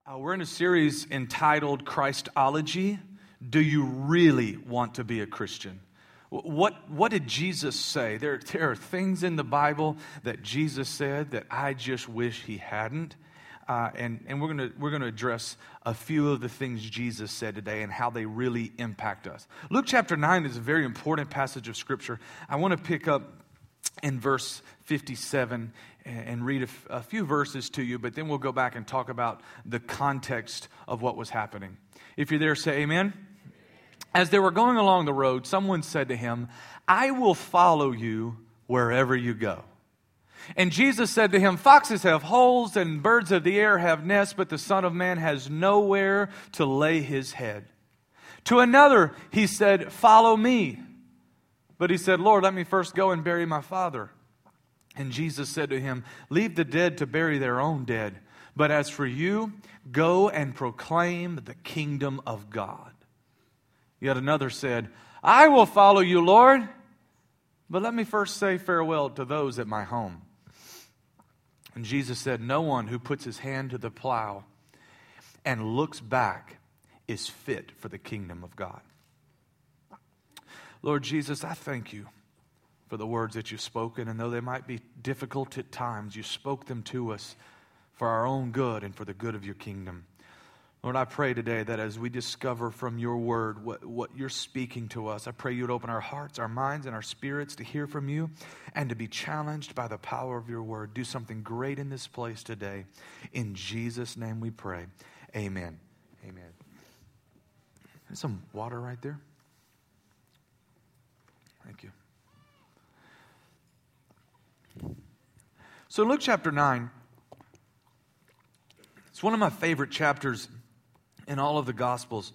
We're in a series entitled Christology. Do you really want to be a Christian? What did Jesus say? There are things in the Bible that Jesus said that I just wish he hadn't. And we're gonna address a few of the things Jesus said today and how they really impact us. Luke chapter 9 is a very important passage of Scripture. I want to pick up in verse 57 and read a few verses to you, but then we'll go back and talk about the context of what was happening. If you're there, say amen. As they were going along the road, someone said to him, "I will follow you wherever you go." And Jesus said to him, "Foxes have holes and birds of the air have nests, but the Son of Man has nowhere to lay his head." To another he said, "Follow me." But he said, "Lord, let me first go and bury my father." And Jesus said to him, "Leave the dead to bury their own dead. But as for you, go and proclaim the kingdom of God." Yet another said, "I will follow you, Lord, but let me first say farewell to those at my home." And Jesus said, "No one who puts his hand to the plow and looks back is fit for the kingdom of God." Lord Jesus, I thank you for the words that you've spoken, and though they might be difficult at times, you spoke them to us for our own good and for the good of your kingdom. Lord, I pray today that as we discover from your word what you're speaking to us, I pray you'd open our hearts, our minds, and our spirits to hear from you and to be challenged by the power of your word. Do something great in this place today. In Jesus' name we pray. Amen. Amen. There's some water right there. Thank you. So Luke chapter 9, it's one of my favorite chapters in all of the Gospels.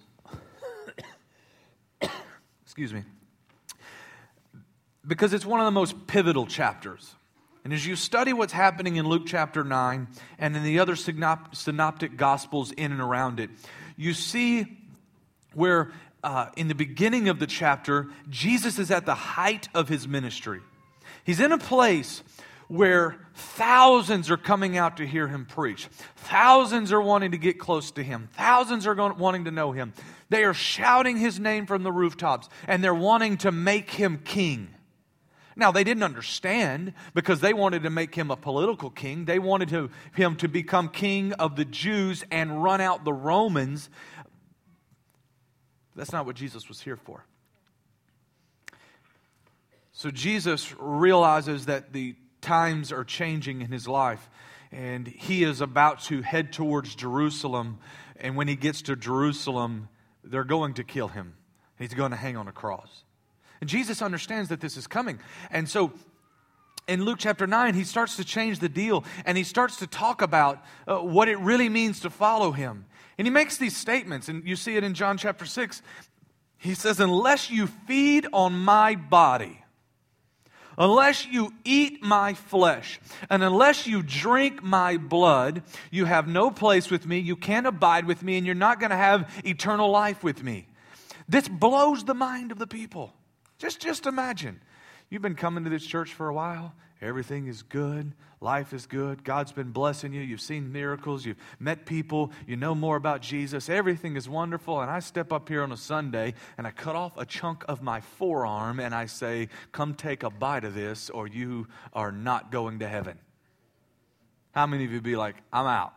Excuse me. Because it's one of the most pivotal chapters. And as you study what's happening in Luke chapter 9 and in the other synoptic Gospels in and around it, you see where in the beginning of the chapter, Jesus is at the height of his ministry. He's in a place where thousands are coming out to hear him preach. Thousands are wanting to get close to him. Thousands are wanting to know him. They are shouting his name from the rooftops, and they're wanting to make him king. Now, they didn't understand because they wanted to make him a political king. They wanted him to become king of the Jews and run out the Romans. That's not what Jesus was here for. So Jesus realizes that the times are changing in his life, and he is about to head towards Jerusalem. And when he gets to Jerusalem, they're going to kill him. He's going to hang on a cross. And Jesus understands that this is coming. And so in Luke chapter 9, he starts to change the deal, and he starts to talk about what it really means to follow him. And he makes these statements, and you see it in John chapter 6. He says, "Unless you feed on my body, unless you eat my flesh, and unless you drink my blood, you have no place with me, you can't abide with me, and you're not going to have eternal life with me." This blows the mind of the people. Just imagine. You've been coming to this church for a while. Everything is good. Life is good. God's been blessing you. You've seen miracles. You've met people. You know more about Jesus. Everything is wonderful. And I step up here on a Sunday and I cut off a chunk of my forearm and I say, "Come take a bite of this or you are not going to heaven." How many of you be like, "I'm out"?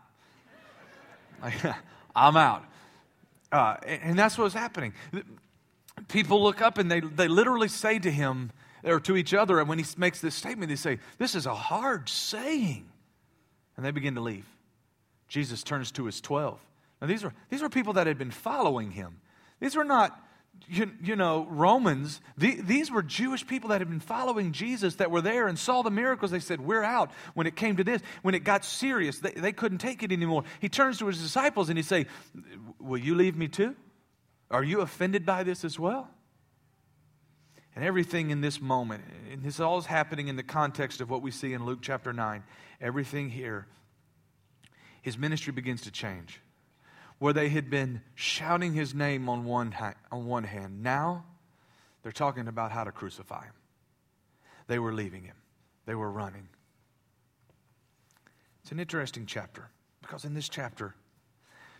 I'm out. And that's what's happening. People look up and they literally say to him, or to each other, and when he makes this statement, they say, "This is a hard saying." And they begin to leave. Jesus turns to his 12. Now these were people that had been following him. These were not, Romans. These were Jewish people that had been following Jesus that were there and saw the miracles. They said, "We're out." When it came to this, when it got serious, they couldn't take it anymore. He turns to his disciples and he say, "Will you leave me too? Are you offended by this as well?" And everything in this moment, and this all is happening in the context of what we see in Luke chapter 9. Everything here, his ministry begins to change. Where they had been shouting his name on one hand, now they're talking about how to crucify him. They were leaving him. They were running. It's an interesting chapter because in this chapter,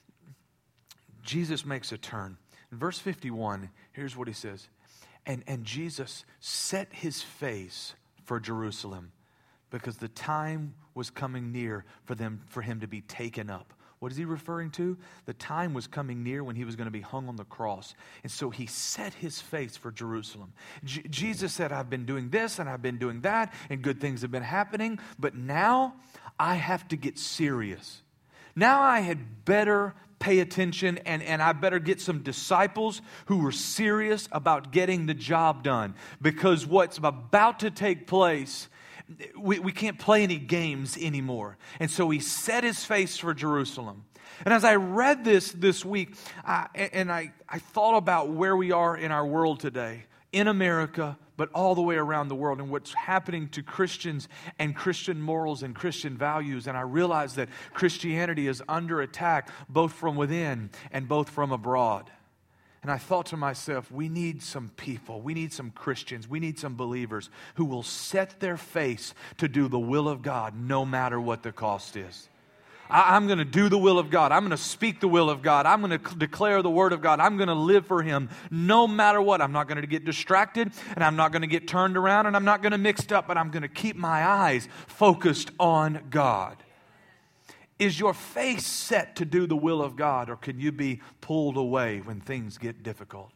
Jesus makes a turn. In verse 51, here's what he says. And Jesus set his face for Jerusalem because the time was coming near for him to be taken up. What is he referring to? The time was coming near when he was going to be hung on the cross. And so he set his face for Jerusalem. Jesus said, I've been doing this and I've been doing that and good things have been happening, but now I have to get serious. Now I had better pay attention and I better get some disciples who are serious about getting the job done, because what's about to take place, we can't play any games anymore. And so he set his face for Jerusalem. And as I read this week, I thought about where we are in our world today, in America, but all the way around the world, and what's happening to Christians and Christian morals and Christian values. And I realized that Christianity is under attack both from within and both from abroad. And I thought to myself, we need some people, we need some Christians, we need some believers who will set their face to do the will of God no matter what the cost is. I'm going to do the will of God. I'm going to speak the will of God. I'm going to declare the word of God. I'm going to live for Him no matter what. I'm not going to get distracted, and I'm not going to get turned around, and I'm not going to mixed up, but I'm going to keep my eyes focused on God. Is your face set to do the will of God, or can you be pulled away when things get difficult?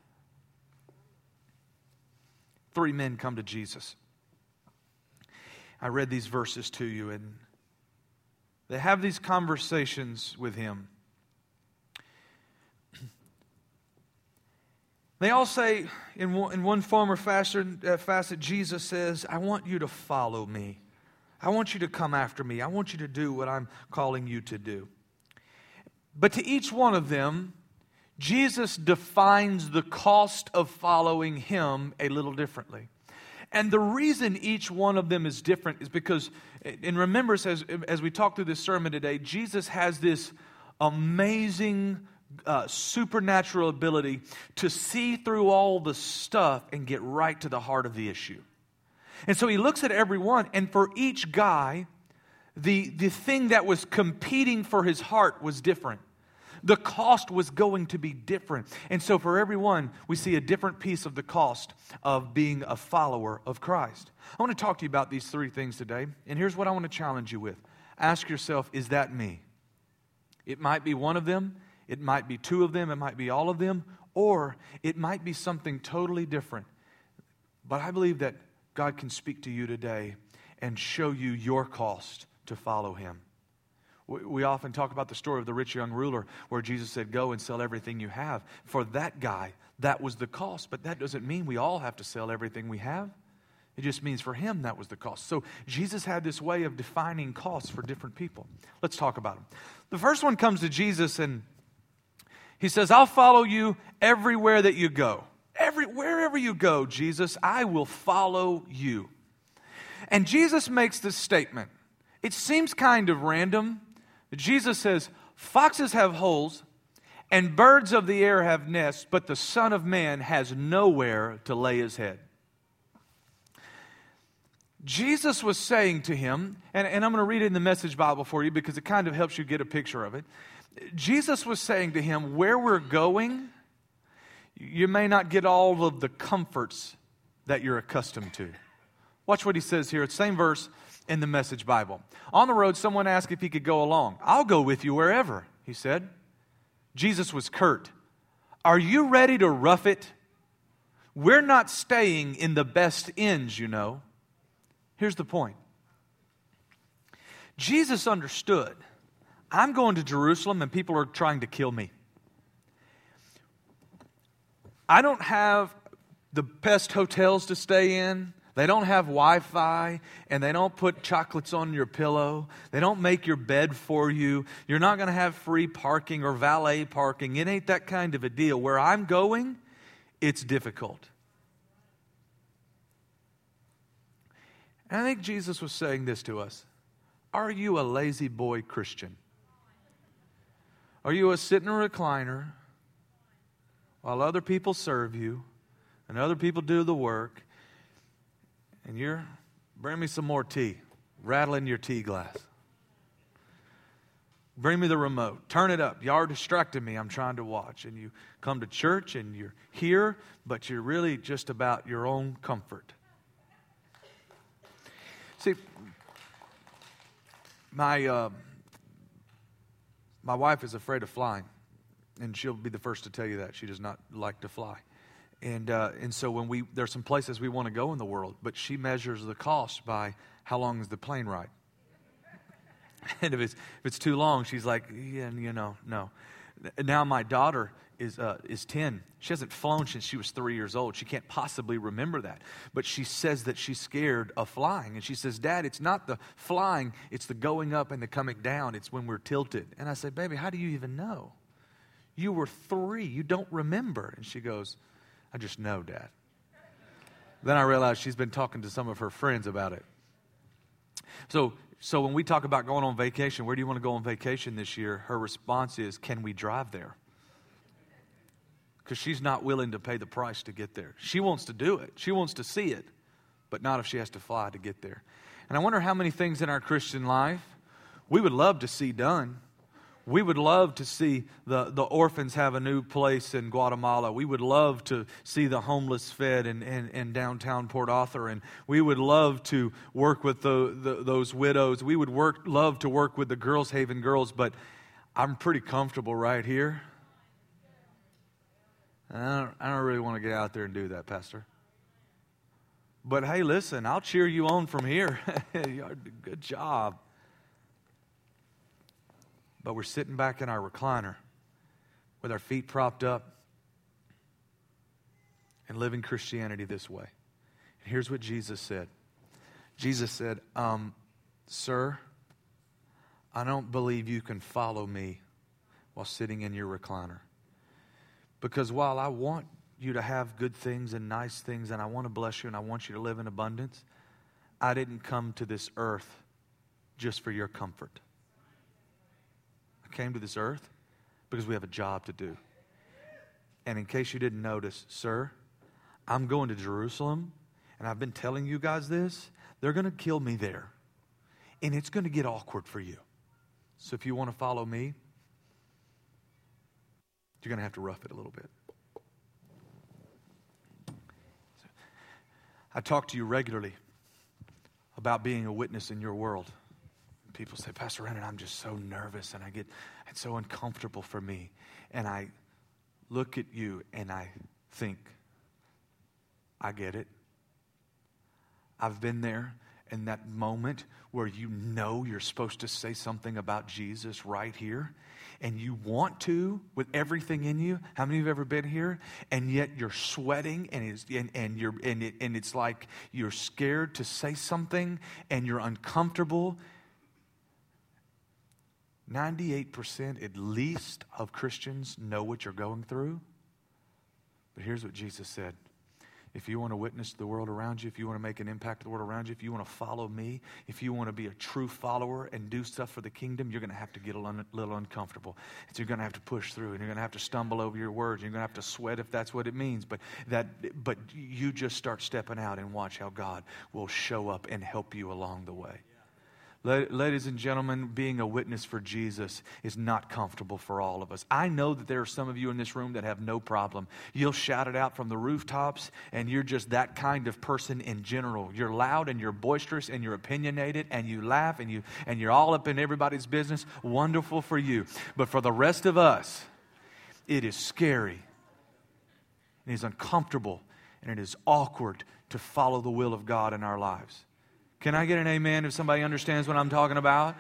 3 men come to Jesus. I read these verses to you, and they have these conversations with Him. They all say, in one form or facet, Jesus says, I want you to follow me. I want you to come after me. I want you to do what I'm calling you to do. But to each one of them, Jesus defines the cost of following Him a little differently. And the reason each one of them is different is because, and remember, as we talk through this sermon today, Jesus has this amazing supernatural ability to see through all the stuff and get right to the heart of the issue. And so He looks at everyone, and for each guy, the thing that was competing for his heart was different. The cost was going to be different. And so for everyone, we see a different piece of the cost of being a follower of Christ. I want to talk to you about these 3 things today. And here's what I want to challenge you with. Ask yourself, is that me? It might be one of them. It might be 2 of them. It might be all of them. Or it might be something totally different. But I believe that God can speak to you today and show you your cost to follow Him. We often talk about the story of the rich young ruler where Jesus said, go and sell everything you have. For that guy, that was the cost. But that doesn't mean we all have to sell everything we have. It just means for him that was the cost. So Jesus had this way of defining costs for different people. Let's talk about them. The first one comes to Jesus and he says, I'll follow you everywhere that you go. Wherever you go, Jesus, I will follow you. And Jesus makes this statement. It seems kind of random. Jesus says, foxes have holes and birds of the air have nests, but the Son of Man has nowhere to lay His head. Jesus was saying to him, and I'm going to read it in the Message Bible for you because it kind of helps you get a picture of it. Jesus was saying to him, where we're going, you may not get all of the comforts that you're accustomed to. Watch what He says here. It's the same verse in the Message Bible. On the road, someone asked if he could go along. I'll go with you wherever, he said. Jesus was curt. Are you ready to rough it? We're not staying in the best inns, you know. Here's the point. Jesus understood. I'm going to Jerusalem and people are trying to kill me. I don't have the best hotels to stay in. They don't have Wi-Fi, and they don't put chocolates on your pillow. They don't make your bed for you. You're not going to have free parking or valet parking. It ain't that kind of a deal. Where I'm going, it's difficult. And I think Jesus was saying this to us. Are you a lazy boy Christian? Are you a sit in a recliner while other people serve you and other people do the work? And you're, bring me some more tea, rattling your tea glass. Bring me the remote. Turn it up. Y'all are distracting me. I'm trying to watch. And you come to church and you're here, but you're really just about your own comfort. See, my wife is afraid of flying, and she'll be the first to tell you that. She does not like to fly. And so when there's some places we want to go in the world, but she measures the cost by how long is the plane ride. And if it's too long, she's like, yeah, no. Now my daughter is 10. She hasn't flown since she was 3 years old. She can't possibly remember that. But she says that she's scared of flying. And she says, Dad, it's not the flying, it's the going up and the coming down. It's when we're tilted. And I say, baby, how do you even know? You were 3. You don't remember. And she goes, I just know, Dad. Then I realized she's been talking to some of her friends about it. So when we talk about going on vacation, where do you want to go on vacation this year? Her response is, can we drive there? Because she's not willing to pay the price to get there. She wants to do it. She wants to see it, but not if she has to fly to get there. And I wonder how many things in our Christian life we would love to see done. We would love to see the orphans have a new place in Guatemala. We would love to see the homeless fed in downtown Port Arthur. And we would love to work with those widows. We would love to work with the Girls Haven girls. But I'm pretty comfortable right here. And I don't really want to get out there and do that, Pastor. But hey, listen, I'll cheer you on from here. Good job. But we're sitting back in our recliner with our feet propped up and living Christianity this way. And here's what Jesus said. Jesus said, sir, I don't believe you can follow me while sitting in your recliner. Because while I want you to have good things and nice things, and I want to bless you and I want you to live in abundance, I didn't come to this earth just for your comfort. Came to this earth because we have a job to do. And in case you didn't notice, sir, I'm going to Jerusalem, and I've been telling you guys this. They're going to kill me there, and it's going to get awkward for you. So if you want to follow me, you're going to have to rough it a little bit. I talk to you regularly about being a witness in your world. People say, Pastor Renan, I'm just so nervous and it's so uncomfortable for me. And I look at you and I think, I get it. I've been there in that moment where you know you're supposed to say something about Jesus right here. And you want to with everything in you. How many of you have ever been here? And yet you're sweating and it's like you're scared to say something and you're uncomfortable. 98% at least of Christians know what you're going through. But here's what Jesus said. If you want to witness to the world around you, if you want to make an impact to the world around you, if you want to follow me, if you want to be a true follower and do stuff for the kingdom, you're going to have to get a little uncomfortable. So you're going to have to push through, and you're going to have to stumble over your words. You're going to have to sweat if that's what it means. But you just start stepping out and watch how God will show up and help you along the way. Ladies and gentlemen, being a witness for Jesus is not comfortable for all of us. I know that there are some of you in this room that have no problem. You'll shout it out from the rooftops, and you're just that kind of person in general. You're loud and you're boisterous and you're opinionated and you laugh and you're all up in everybody's business. Wonderful for you. But for the rest of us, it is scary. It is uncomfortable and it is awkward to follow the will of God in our lives. Can I get an amen if somebody understands what I'm talking about?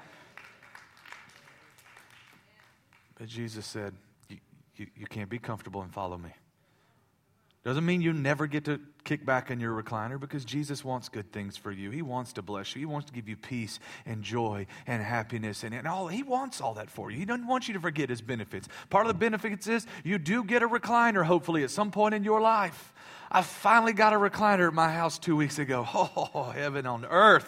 But Jesus said, you can't be comfortable and follow me. Doesn't mean you never get to kick back in your recliner, because Jesus wants good things for you. He wants to bless you. He wants to give you peace and joy and happiness. And all. He wants all that for you. He doesn't want you to forget His benefits. Part of the benefits is you do get a recliner, hopefully, at some point in your life. I finally got a recliner at my house 2 weeks ago. Oh, heaven on earth.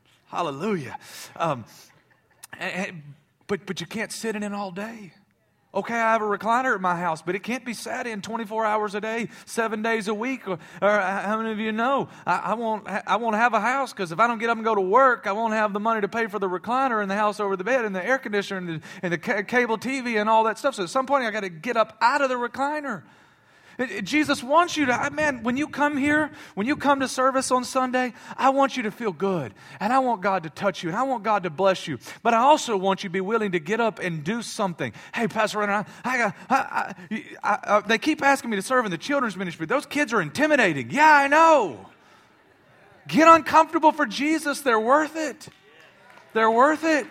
Hallelujah. But you can't sit in it all day. Okay, I have a recliner at my house, but it can't be sat in 24 hours a day, 7 days a week. Or how many of you know I won't have a house because if I don't get up and go to work, I won't have the money to pay for the recliner and the house over the bed and the air conditioner and the cable TV and all that stuff. So at some point, I got to get up out of the recliner. Jesus wants you to, man, when you come here, when you come to service on Sunday, I want you to feel good. And I want God to touch you. And I want God to bless you. But I also want you to be willing to get up and do something. Hey, Pastor Renner, they keep asking me to serve in the children's ministry. Those kids are intimidating. Yeah, I know. Get uncomfortable for Jesus. They're worth it. They're worth it.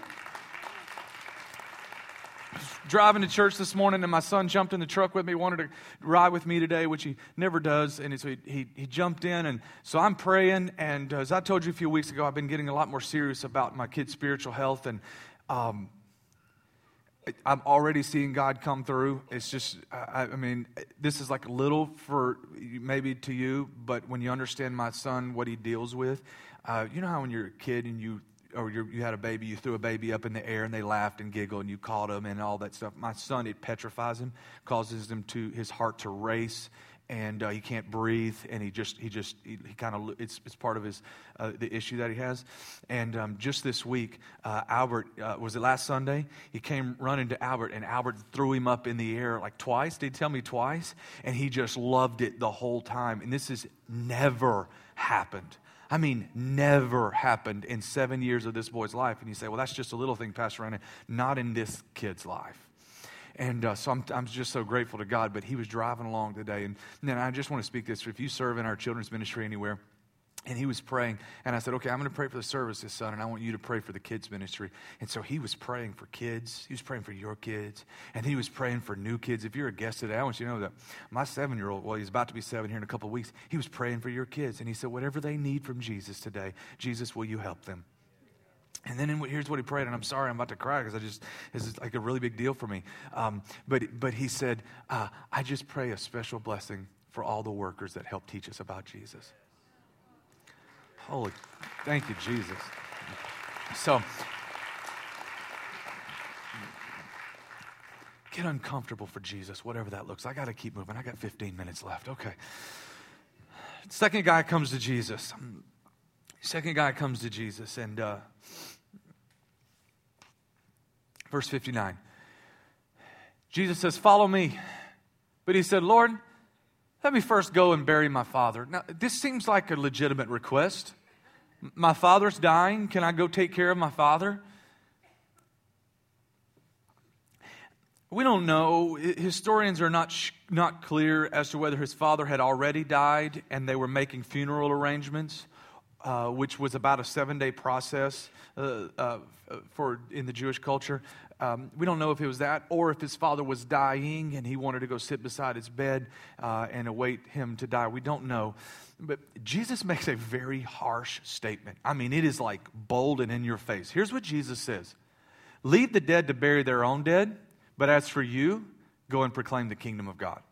Driving to church this morning, and my son jumped in the truck with me, wanted to ride with me today, which he never does, and so he jumped in, and so I'm praying, and as I told you a few weeks ago, I've been getting a lot more serious about my kids' spiritual health, and I'm already seeing God come through. It's just, I mean, this is like a little for maybe to you, but when you understand my son, what he deals with, you know how when you're a kid and you had a baby, you threw a baby up in the air and they laughed and giggled and you caught them and all that stuff. My son, it petrifies him, causes his heart to race, and he can't breathe, and he kind of, it's part of his, the issue that he has. And just this week, Albert, was it last Sunday? He came running to Albert, and Albert threw him up in the air like twice. Did he tell me twice? And he just loved it the whole time. And this has never happened. I mean, never happened in 7 years of this boy's life. And you say, well, that's just a little thing, Pastor Ryan. Not in this kid's life. And so I'm just so grateful to God. But he was driving along today. And then I just want to speak this. If you serve in our children's ministry anywhere, and he was praying, and I said, okay, I'm going to pray for the services, son, and I want you to pray for the kids' ministry. And so he was praying for kids. He was praying for your kids, and he was praying for new kids. If you're a guest today, I want you to know that my 7-year-old, well, he's about to be 7 here in a couple of weeks, he was praying for your kids, and he said, whatever they need from Jesus today, Jesus, will you help them? And then here's what he prayed, and I'm sorry, I'm about to cry because this is like a really big deal for me. But he said, I just pray a special blessing for all the workers that help teach us about Jesus. Holy, thank you, Jesus. So, get uncomfortable for Jesus, whatever that looks like. I got to keep moving. I got 15 minutes left. Okay. Second guy comes to Jesus. And verse 59. Jesus says, follow me. But he said, Lord, let me first go and bury my father. Now, this seems like a legitimate request. My father's dying. Can I go take care of my father? We don't know. Historians are not clear as to whether his father had already died and they were making funeral arrangements, which was about a 7-day process in the Jewish culture. We don't know if it was that or if his father was dying and he wanted to go sit beside his bed and await him to die. We don't know. But Jesus makes a very harsh statement. I mean, it is like bold and in your face. Here's what Jesus says. Leave the dead to bury their own dead, but as for you, go and proclaim the kingdom of God.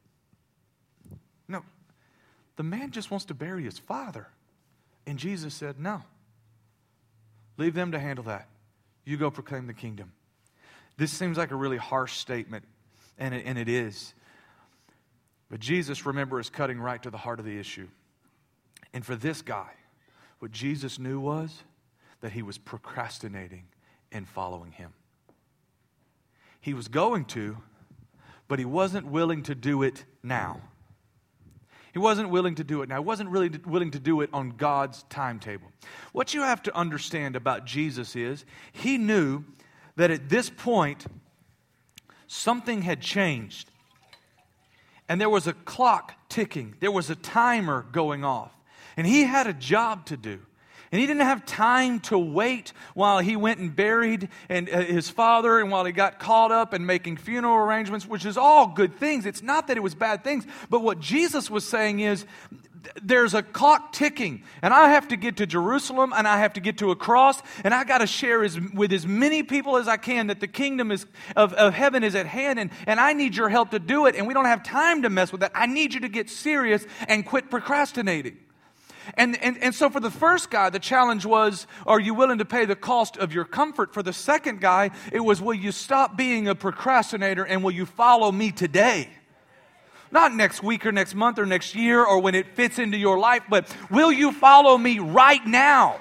No, the man just wants to bury his father. And Jesus said, no. Leave them to handle that. You go proclaim the kingdom. This seems like a really harsh statement, and it is. But Jesus, remember, is cutting right to the heart of the issue. And for this guy, what Jesus knew was that he was procrastinating in following him. He was going to, but he wasn't willing to do it now. He wasn't willing to do it now. He wasn't really willing to do it on God's timetable. What you have to understand about Jesus is he knew that at this point, something had changed. And there was a clock ticking. There was a timer going off. And he had a job to do. And he didn't have time to wait while he went and buried his father and while he got caught up in making funeral arrangements, which is all good things. It's not that it was bad things. But what Jesus was saying is, there's a clock ticking, and I have to get to Jerusalem, and I have to get to a cross, and I got to share with as many people as I can that the kingdom of heaven is at hand, and I need your help to do it, and we don't have time to mess with that. I need you to get serious and quit procrastinating. And so for the first guy, the challenge was, are you willing to pay the cost of your comfort? For the second guy, it was, will you stop being a procrastinator and will you follow me today? Not next week or next month or next year or when it fits into your life, but will you follow me right now?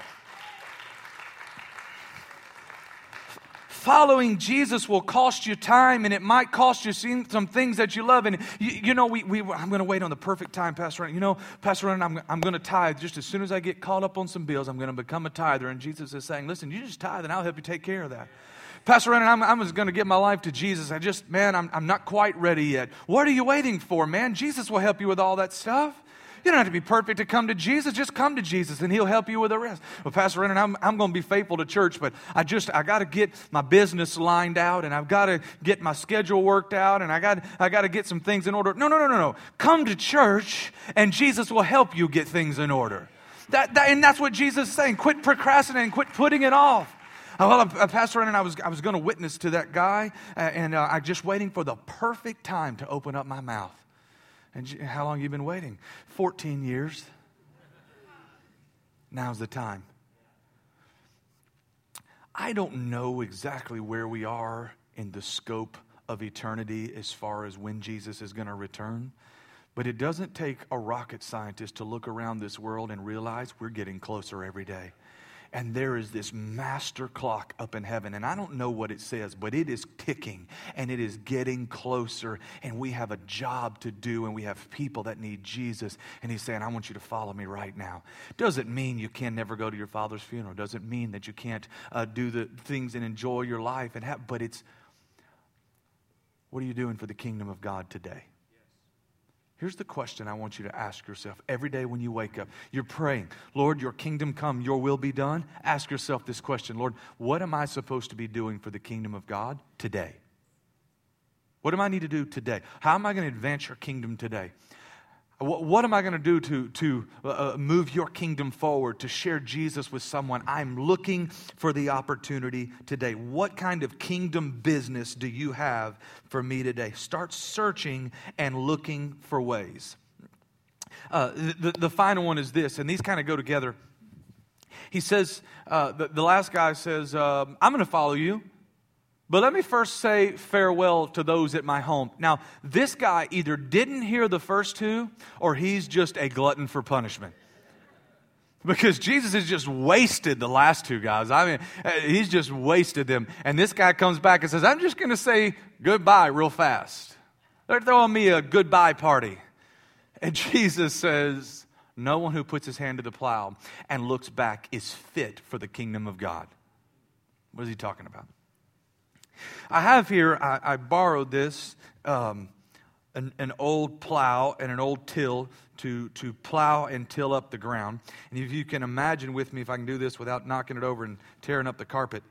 Following Jesus will cost you time, and it might cost you some things that you love. And I'm going to wait on the perfect time, Pastor Ron. Pastor Ron, I'm going to tithe. Just as soon as I get caught up on some bills, I'm going to become a tither. And Jesus is saying, listen, you just tithe, and I'll help you take care of that. Pastor Ron, I'm just going to give my life to Jesus. I'm not quite ready yet. What are you waiting for, man? Jesus will help you with all that stuff. You don't have to be perfect to come to Jesus. Just come to Jesus and He'll help you with the rest. Well, Pastor Rennan, I'm going to be faithful to church, but I got to get my business lined out, and I've got to get my schedule worked out, and I got to get some things in order. No. Come to church, and Jesus will help you get things in order. And that's what Jesus is saying. Quit procrastinating. Quit putting it off. Well, Pastor Rennan, I was going to witness to that guy, and I'm just waiting for the perfect time to open up my mouth. And how long have you been waiting? 14 years. Now's the time. I don't know exactly where we are in the scope of eternity as far as when Jesus is going to return. But it doesn't take a rocket scientist to look around this world and realize we're getting closer every day. And there is this master clock up in heaven. And I don't know what it says, but it is ticking and it is getting closer. And we have a job to do and we have people that need Jesus. And He's saying, I want you to follow me right now. Doesn't mean you can never go to your father's funeral. Doesn't mean that you can't do the things and enjoy your life. But it's, what are you doing for the kingdom of God today? Here's the question I want you to ask yourself every day when you wake up. You're praying, Lord, your kingdom come, your will be done. Ask yourself this question, Lord, what am I supposed to be doing for the kingdom of God today? What do I need to do today? How am I going to advance your kingdom today? What am I going to do to move your kingdom forward, to share Jesus with someone? I'm looking for the opportunity today. What kind of kingdom business do you have for me today? Start searching and looking for ways. The final one is this, and these kind of go together. He says, the last guy says, I'm going to follow you. But let me first say farewell to those at my home. Now, this guy either didn't hear the first two or he's just a glutton for punishment. Because Jesus has just wasted the last two guys. I mean, He's just wasted them. And this guy comes back and says, I'm just going to say goodbye real fast. They're throwing me a goodbye party. And Jesus says, no one who puts his hand to the plow and looks back is fit for the kingdom of God. What is He talking about? I have here, I borrowed this, an old plow and an old till to plow and till up the ground. And if you can imagine with me, if I can do this without knocking it over and tearing up the carpet,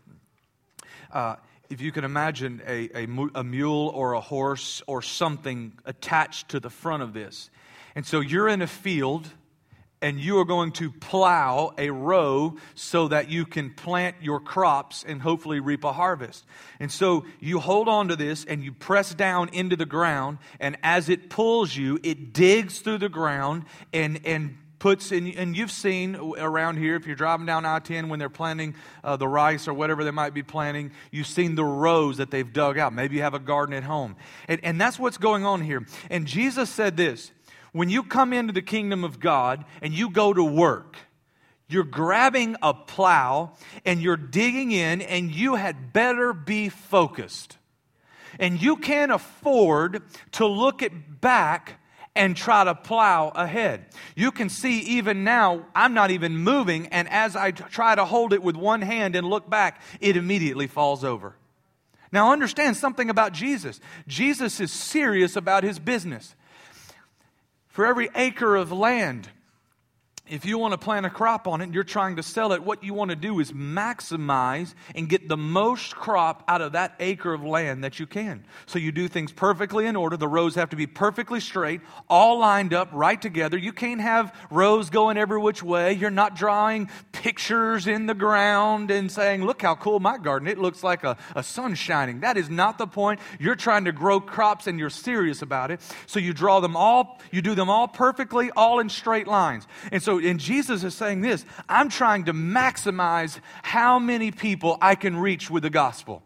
if you can imagine a mule or a horse or something attached to the front of this. And so you're in a field and you are going to plow a row so that you can plant your crops and hopefully reap a harvest. And so you hold on to this and you press down into the ground, and as it pulls you, it digs through the ground and puts in, and you've seen around here, if you're driving down I-10 when they're planting the rice or whatever they might be planting, you've seen the rows that they've dug out. Maybe you have a garden at home. And that's what's going on here. And Jesus said this, when you come into the kingdom of God and you go to work, you're grabbing a plow and you're digging in, and you had better be focused. And you can't afford to look back and try to plow ahead. You can see even now, I'm not even moving, and as I try to hold it with one hand and look back, it immediately falls over. Now understand something about Jesus. Jesus is serious about His business. For every acre of land, if you want to plant a crop on it and you're trying to sell it, what you want to do is maximize and get the most crop out of that acre of land that you can. So you do things perfectly in order. The rows have to be perfectly straight, all lined up right together. You can't have rows going every which way. You're not drawing pictures in the ground and saying, look how cool my garden, it looks like a sun shining. That is not the point. You're trying to grow crops and you're serious about it. So you draw them all, you do them all perfectly, all in straight lines. And so and Jesus is saying this, I'm trying to maximize how many people I can reach with the gospel.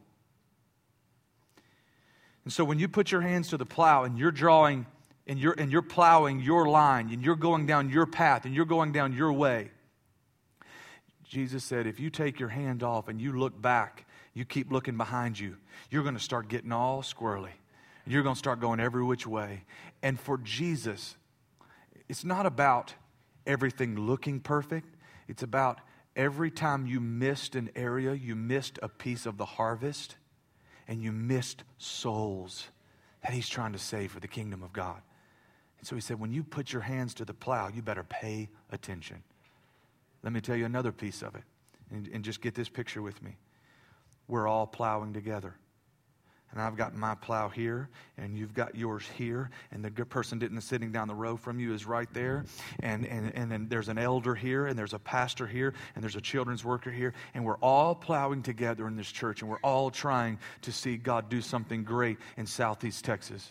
And so when you put your hands to the plow and you're drawing and you're plowing your line and you're going down your path and you're going down your way, Jesus said, if you take your hand off and you look back, you keep looking behind you, you're going to start getting all squirrely. You're going to start going every which way. And for Jesus, it's not about everything looking perfect. It's about every time you missed an area, you missed a piece of the harvest, and you missed souls that He's trying to save for the kingdom of God. And so He said, when you put your hands to the plow, you better pay attention. Let me tell you another piece of it, and just get this picture with me. We're all plowing together. And I've got my plow here, and you've got yours here, and the good person sitting down the row from you is right there, and then there's an elder here, and there's a pastor here, and there's a children's worker here, and we're all plowing together in this church, and we're all trying to see God do something great in Southeast Texas.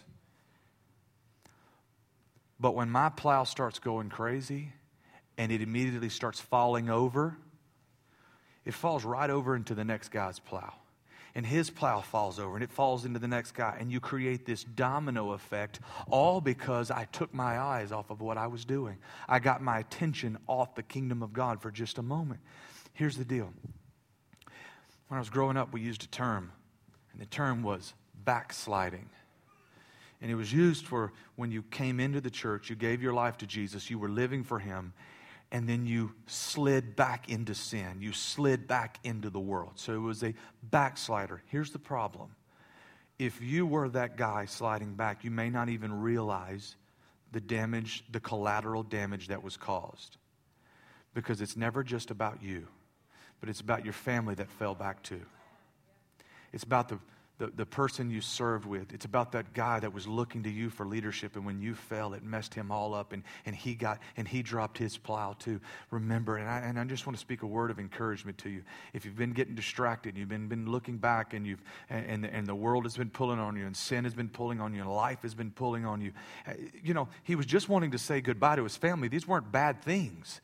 But when my plow starts going crazy, and it immediately starts falling over, it falls right over into the next guy's plow. And his plow falls over, and it falls into the next guy. And you create this domino effect, all because I took my eyes off of what I was doing. I got my attention off the kingdom of God for just a moment. Here's the deal. When I was growing up, we used a term, and the term was backsliding. And it was used for when you came into the church, you gave your life to Jesus, you were living for Him, and then you slid back into sin. You slid back into the world. So it was a backslider. Here's the problem. If you were that guy sliding back, you may not even realize the damage, the collateral damage that was caused. Because it's never just about you, but it's about your family that fell back too. It's about the person you served with. It's about that guy that was looking to you for leadership, and when you fell, it messed him all up, and he dropped his plow too. Remember, and I just want to speak a word of encouragement to you. If you've been getting distracted, you've been looking back, and the world has been pulling on you, and sin has been pulling on you, and life has been pulling on you. You know, he was just wanting to say goodbye to his family. These weren't bad things.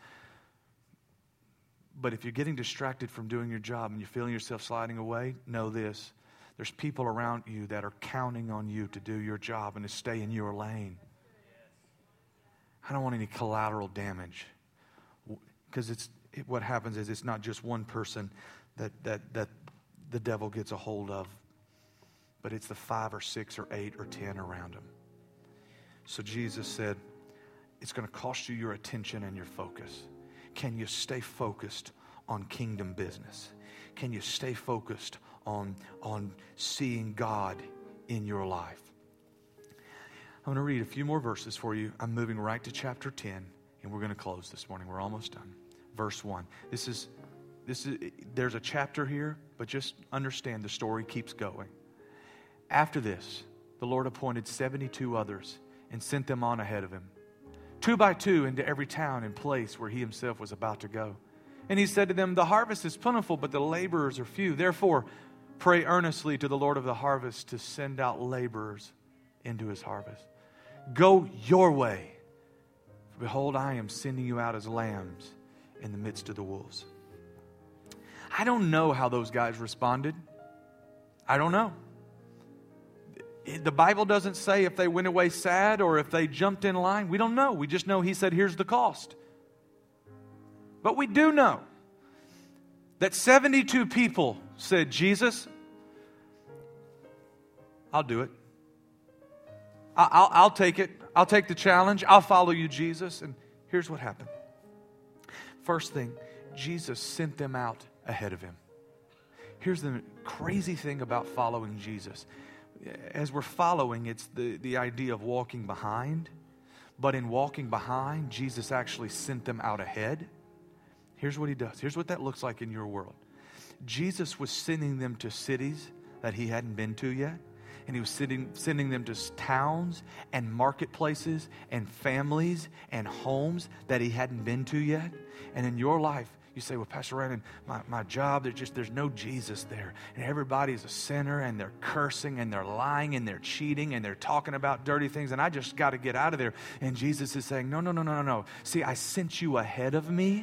But if you're getting distracted from doing your job and you're feeling yourself sliding away, know this. There's people around you that are counting on you to do your job and to stay in your lane. I don't want any collateral damage. Because what happens is it's not just one person that the devil gets a hold of, but it's the 5 or 6 or 8 or 10 around him. So Jesus said, it's going to cost you your attention and your focus. Can you stay focused on kingdom business? Can you stay focused on seeing God in your life? I'm going to read a few more verses for you. I'm moving right to chapter 10, and we're going to close this morning. We're almost done. Verse 1. There's a chapter here, but just understand the story keeps going. After this, the Lord appointed 72 others and sent them on ahead of Him, 2 by 2 into every town and place where He Himself was about to go. And He said to them, the harvest is plentiful, but the laborers are few. Therefore, pray earnestly to the Lord of the harvest to send out laborers into His harvest. Go your way. For behold, I am sending you out as lambs in the midst of the wolves. I don't know how those guys responded. I don't know. The Bible doesn't say if they went away sad or if they jumped in line. We don't know. We just know He said, here's the cost. But we do know that 72 people said, Jesus, I'll do it. I'll take it. I'll take the challenge. I'll follow you, Jesus. And here's what happened. First thing, Jesus sent them out ahead of Him. Here's the crazy thing about following Jesus. As we're following, it's the idea of walking behind. But in walking behind, Jesus actually sent them out ahead. Here's what He does. Here's what that looks like in your world. Jesus was sending them to cities that He hadn't been to yet. And He was sending them to towns and marketplaces and families and homes that He hadn't been to yet. And in your life, You say, well, Pastor Brandon, my job, there's no Jesus there. And everybody's a sinner, and they're cursing, and they're lying, and they're cheating, and they're talking about dirty things, and I just got to get out of there. And Jesus is saying, no. See, I sent you ahead of me.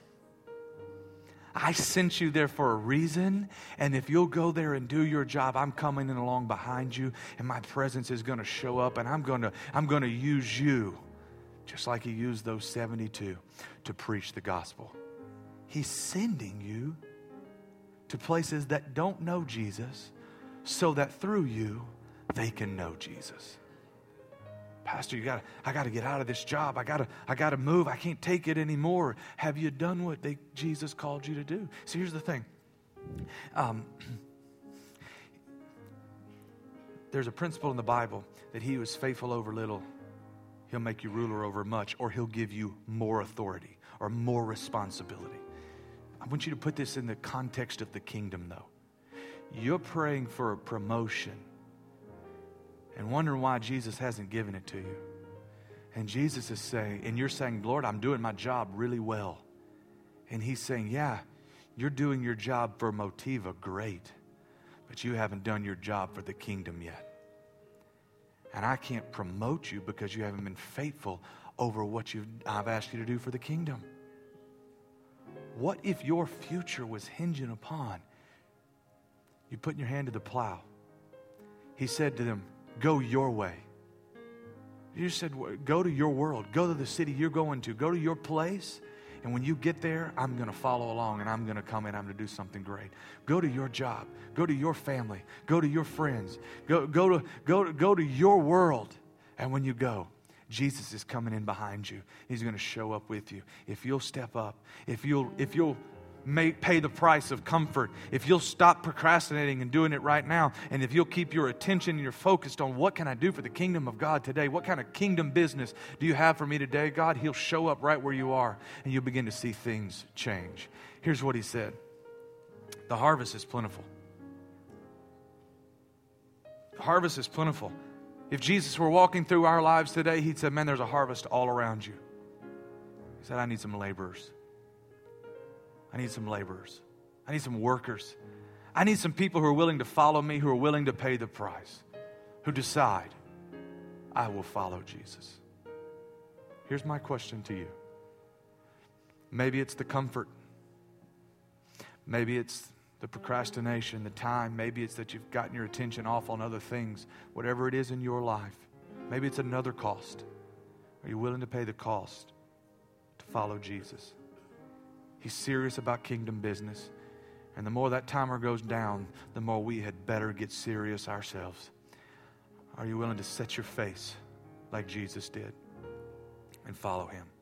I sent you there for a reason, and if you'll go there and do your job, I'm coming in along behind you, and my presence is going to show up, and I'm going to use you just like he used those 72 to preach the gospel. He's sending you to places that don't know Jesus so that through you, they can know Jesus. Pastor, I got to get out of this job. I got to move. I can't take it anymore. Have you done what Jesus called you to do? So here's the thing. There's a principle in the Bible that he who is faithful over little, he'll make you ruler over much, or he'll give you more authority or more responsibility. I want you to put this in the context of the kingdom, though. You're praying for a promotion and wondering why Jesus hasn't given it to you. And Jesus is saying, and you're saying, Lord, I'm doing my job really well. And he's saying, yeah, you're doing your job for Motiva, great, but you haven't done your job for the kingdom yet. And I can't promote you because you haven't been faithful over what I've asked you to do for the kingdom. What if your future was hinging upon you putting your hand to the plow? He said to them, go your way. You said, go to your world. Go to the city you're going to. Go to your place. And when you get there, I'm going to follow along and I'm going to come in. I'm going to do something great. Go to your job. Go to your family. Go to your friends. Go to your world. And when you go, Jesus is coming in behind you. He's going to show up with you. If you'll step up, if you'll pay the price of comfort, if you'll stop procrastinating and doing it right now, and if you'll keep your attention and you're focused on what can I do for the kingdom of God today, what kind of kingdom business do you have for me today, God, he'll show up right where you are, and you'll begin to see things change. Here's what he said. The harvest is plentiful. The harvest is plentiful. If Jesus were walking through our lives today, he'd say, man, there's a harvest all around you. He said, I need some laborers. I need some laborers. I need some workers. I need some people who are willing to follow me, who are willing to pay the price, who decide, I will follow Jesus. Here's my question to you. Maybe it's the comfort. Maybe it's the procrastination, the time. Maybe it's that you've gotten your attention off on other things. Whatever it is in your life. Maybe it's another cost. Are you willing to pay the cost to follow Jesus? He's serious about kingdom business. And the more that timer goes down, the more we had better get serious ourselves. Are you willing to set your face like Jesus did and follow him?